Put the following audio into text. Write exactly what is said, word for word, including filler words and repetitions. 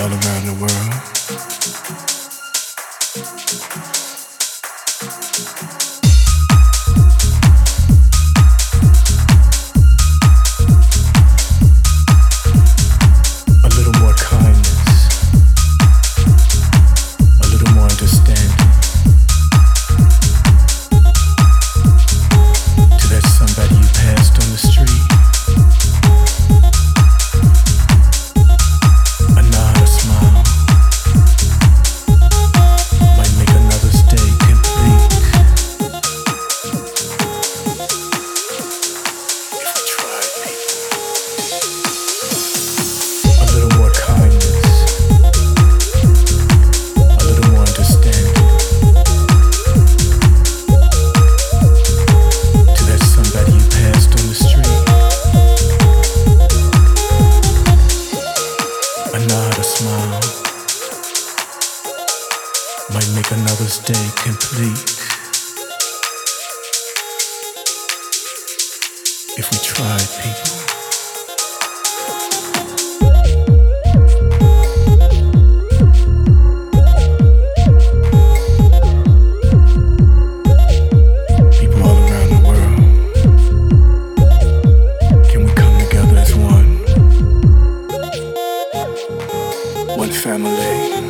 all around the world. A little more kindness, a little more understanding to that somebody you passed on the street. A nod, a smile might make another's day complete. If we tried, people. A little more kindness, a little more understanding to that somebody you passed on the street. A nod, a smile might make another's day complete. If we tried, people. People all around the world, can we come together as one? One family.